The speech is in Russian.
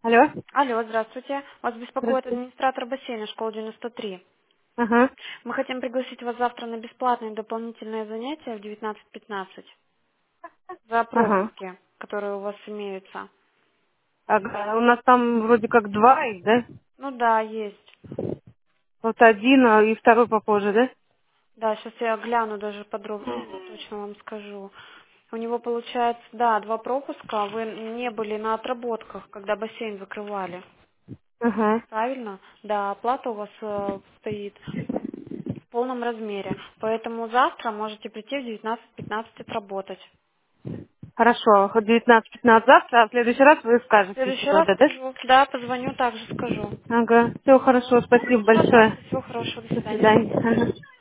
Алло? Алло, здравствуйте. Вас беспокоит Здравствуйте. администратор бассейна школы 93. Ага, Мы хотим пригласить вас завтра на бесплатные дополнительные занятия в 19:15 за ага. пропуски, которые у вас имеются. Ага. У нас там вроде как два их, да? Ну да, есть. Вот один, и второй попозже, да? Да, сейчас я гляну даже подробнее, точно вам скажу. У него получается, да, два пропуска. Вы не были на отработках, когда бассейн закрывали. Ага. Правильно? Да, оплата у вас стоит в полном размере. Поэтому завтра можете прийти в 19:15 отработать. Хорошо, хоть 19:15 завтра, а в следующий раз вы В скажете, если следующий раз надо, да? скажу. Да, позвоню, также скажу. Ага. Все хорошо, Все, спасибо все, большое. здрасте, всего хорошего, до До свидания. свидания. Ага.